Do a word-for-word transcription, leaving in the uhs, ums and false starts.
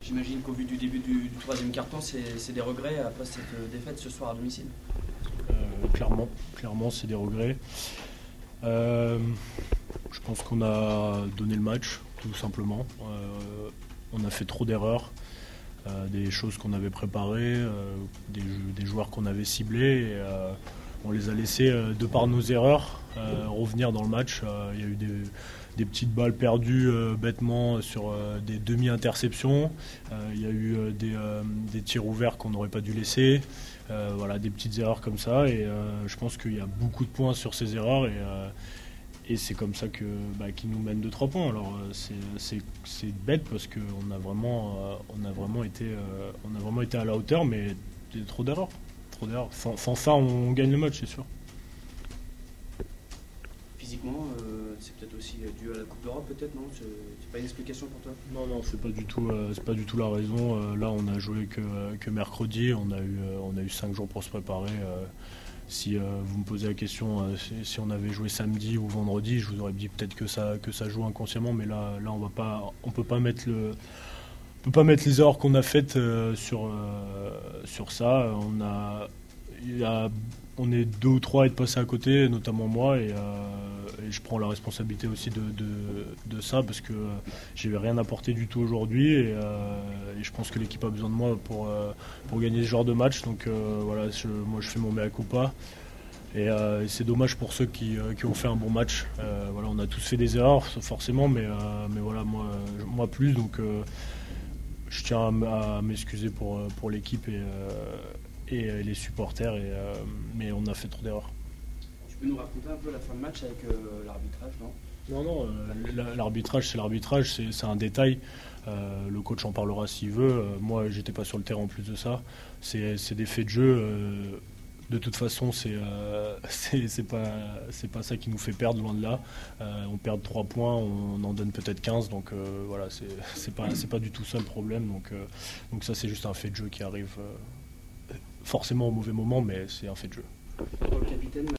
J'imagine qu'au vu du début du, du troisième quart-temps, c'est des regrets après cette défaite ce soir à domicile. Euh, clairement, clairement, c'est des regrets. Euh, je pense qu'on a donné le match, tout simplement. Euh, on a fait trop d'erreurs, euh, des choses qu'on avait préparées, euh, des, des joueurs qu'on avait ciblés. Et, euh, on les a laissés, euh, de par nos erreurs, euh, revenir dans le match. Euh, il y a eu des, des petites balles perdues euh, bêtement sur euh, des demi-interceptions. Euh, il y a eu euh, des, euh, des tirs ouverts qu'on n'aurait pas dû laisser. Euh, voilà, des petites erreurs comme ça. Et euh, je pense qu'il y a beaucoup de points sur ces erreurs. Et, euh, et c'est comme ça que, bah, qu'ils nous mènent de trois points. Alors c'est, c'est, c'est bête parce qu'on a vraiment, euh, on a vraiment été, euh, on a vraiment été à la hauteur, mais il y a trop d'erreurs. Trop d'erreurs. Sans, sans ça, on gagne le match, c'est sûr. Physiquement, euh, c'est peut-être aussi dû à la Coupe d'Europe, peut-être, non? C'est, c'est pas une explication pour toi? Non, non, c'est pas du tout, euh, c'est pas du tout la raison. Euh, là, on a joué que, que mercredi. On a eu, euh, on a eu cinq jours pour se préparer. Euh, si euh, vous me posez la question, euh, si, si on avait joué samedi ou vendredi, je vous aurais dit peut-être que ça, que ça joue inconsciemment. Mais là, là, on va pas, on peut pas mettre le, on peut pas mettre les erreurs qu'on a faites euh, sur, euh, sur ça. On a, il y a, on est deux ou trois à être passés à côté, notamment moi, et, euh, et je prends la responsabilité aussi de, de, de ça parce que j'ai rien apporté du tout aujourd'hui et, euh, et je pense que l'équipe a besoin de moi pour, euh, pour gagner ce genre de match. Donc euh, voilà, je, moi je fais mon mea culpa. Et, euh, et c'est dommage pour ceux qui, euh, qui ont fait un bon match. Euh, voilà, on a tous fait des erreurs, forcément, mais, euh, mais voilà, moi, moi plus. Donc euh, je tiens à, à m'excuser pour, pour l'équipe et, euh, et les supporters, et, euh, mais on a fait trop d'erreurs. Tu peux nous raconter un peu la fin de match avec euh, l'arbitrage, non? Non, non, euh, l'arbitrage, c'est l'arbitrage, c'est, c'est un détail. Euh, le coach en parlera s'il veut. Euh, moi, j'étais pas sur le terrain en plus de ça. C'est, c'est des faits de jeu. Euh, de toute façon, c'est, euh, c'est, c'est, pas, c'est pas ça qui nous fait perdre, loin de là. Euh, on perd trois points, on en donne peut-être quinze. Donc euh, voilà, c'est, c'est, pas, c'est pas du tout ça le problème. Donc, euh, donc ça, c'est juste un fait de jeu qui arrive euh, forcément au mauvais moment, mais c'est un fait de jeu. Pour le capitaine,